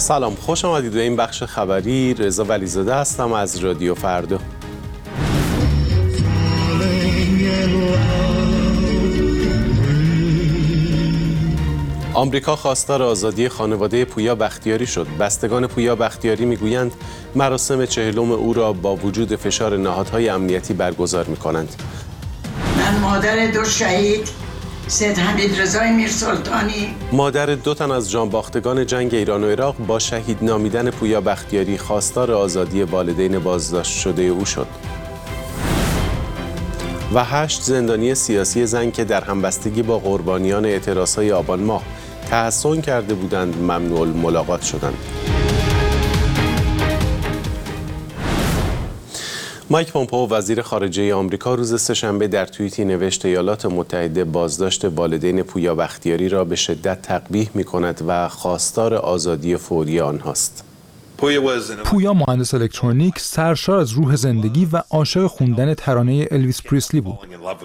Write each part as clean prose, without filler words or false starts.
سلام، خوش آمدید به این بخش خبری. رضا ولیزاده هستم از رادیو فردا. آمریکا خواستار آزادی خانواده پویا بختیاری شد. بستگان پویا بختیاری میگویند مراسم 40 او را با وجود فشار نهادهای امنیتی برگزار می‌کنند. من مادر 2 شهید سید حمیدرضا میرسلطانی، مادر 2 تن از جانباختگان جنگ ایران و عراق با شهید نامیدن پویا بختیاری خواستار آزادی والدین بازداشت شده او شد. و 8 زندانی سیاسی زن که در همبستگی با قربانیان اعتراضهای آبان ماه تحصن کرده بودند ممنوع الملاقات شدند. مایک پومپئو وزیر خارجه آمریکا روز سه‌شنبه در توییتی نوشت ایالات متحده بازداشت والدین پویا بختیاری را به شدت تقبیح می‌کند و خواستار آزادی فوری آنهاست. پویا مهندس الکترونیک، سرشار از روح زندگی و عاشق خوندن ترانه الویس پریسلی بود.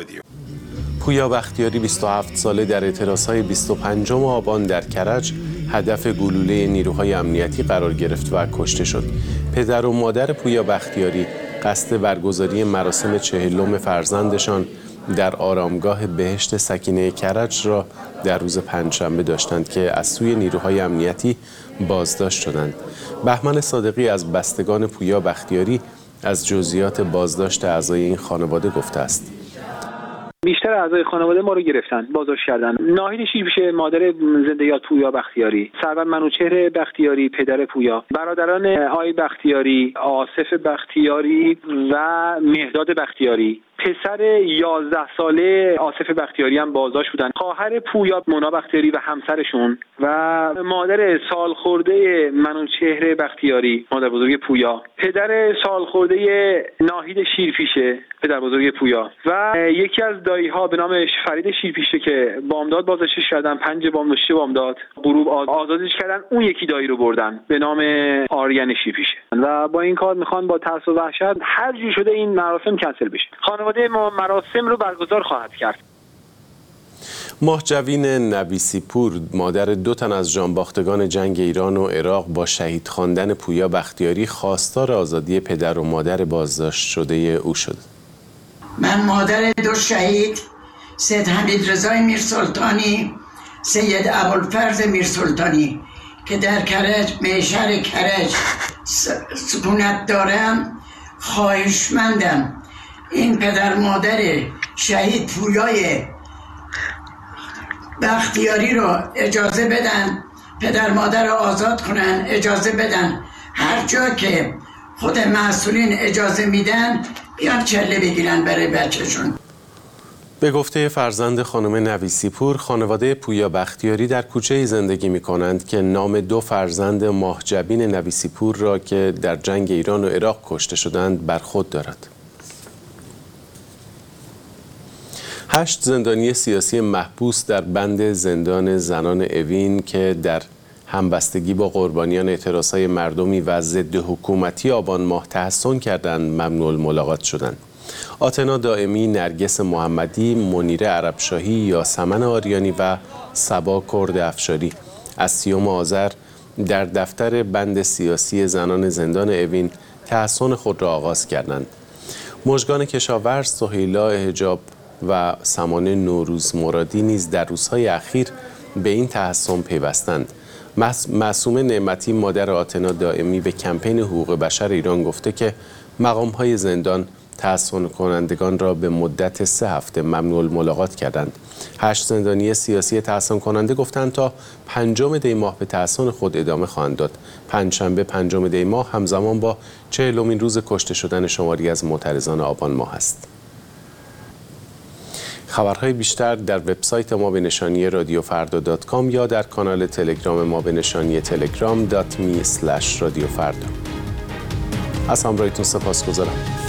پویا بختیاری 27 ساله در اعتراضهای 25 آبان در کرج هدف گلوله نیروهای امنیتی قرار گرفت و کشته شد. پدر و مادر پویا بختیاری قصد برگزاری مراسم 40 فرزندشان در آرامگاه بهشت سکینه کرج را در روز پنجشنبه داشتند که از سوی نیروهای امنیتی بازداشت شدند. بهمن صادقی از بستگان پویا بختیاری از جزئیات بازداشت اعضای این خانواده گفته است. بیشتر اعضای خانواده ما رو گرفتن، بازداشت کردن. ناهید شیرپیشه مادر زنده یاد پویا بختیاری، سرور منوچهر بختیاری پدر پویا، برادران آی بختیاری، آصف بختیاری و مهداد بختیاری، پسر 11 ساله آصف بختیاری هم بازداشت بودن. خواهر پویا مونا بختیاری و همسرشون و مادر سالخورده منوچهر بختیاری مادر بزرگ پویا، پدر سالخورده ناهید شیرپیشه پدر بزرگ پویا و یکی از دایی‌ها به نام فرید شیرپیشه که بامداد بازداشتش کردن، 5 بامداد 6 بامداد غروب آزادش کردن. اون یکی دایی رو بردن به نام آریان شیرپیشه و با این کار میخوان با ترس و وحشت هر جور شده این مراسم کنسل بشه. خانواده ما مراسم رو برگزار خواهد کرد. ماهجوین نویسی پور مادر 2 تن از جانباختگان جنگ ایران و عراق با شهید خواندن پویا بختیاری خواستار آزادی پدر و مادر بازداشت شده او شد. من مادر 2 شهید سید حمیدرضا میرسلطانی، سید ابوالفرز میرسلطانی که در کرج میشهر کرج سکونت دارم خواهشمندم این پدر مادر شهید پویای بختیاری رو اجازه بدن، پدر مادر رو آزاد کنن، اجازه بدن هر جا که خود مسئولین اجازه میدن بیان چله بگیرن برای بچه‌شون. به گفته فرزند خانم نویسی پور، خانواده پویا بختیاری در کوچه‌ای زندگی می‌کنند که نام 2 فرزند ماهجبین نویسی پور را که در جنگ ایران و عراق کشته شدند بر خود دارد. 8 زندانی سیاسی محبوس در بند زندان زنان اوین که در همبستگی با قربانیان اعتراضهای مردمی و ضد حکومتی آبان ماه تحصن کردند ممنوع الملاقات شدند. آتنا دائمی، نرگس محمدی، منیره عربشاهی، یاسمن آریانی و صبا کرد افشاری از 30 آذر در دفتر بند سیاسی زنان زندان اوین تحصن خود را آغاز کردند. مژگان کشاورز، سهیلا حجاب و سمانه نوروز مرادی نیز در روزهای اخیر به این تحصن پیوستند. معصومه نعمتی مادر آتنا دائمی به کمپین حقوق بشر ایران گفته که مقام‌های زندان تحصن کنندگان را به مدت 3 هفته ممنوع الملاقات کردند. 8 زندانی سیاسی تحصن کننده گفتند تا 5 دی ماه به تحصن خود ادامه خواهند داد. پنجشنبه 5 دی ماه همزمان با 40مین روز کشته شدن شماری از معترضان آبان ماه است. خبرهای بیشتر در وبسایت ما به نشانی radiofrda.com یا در کانال تلگرام ما به نشانی telegram.me/radiofrda. از همراهیتون سپاسگزارم.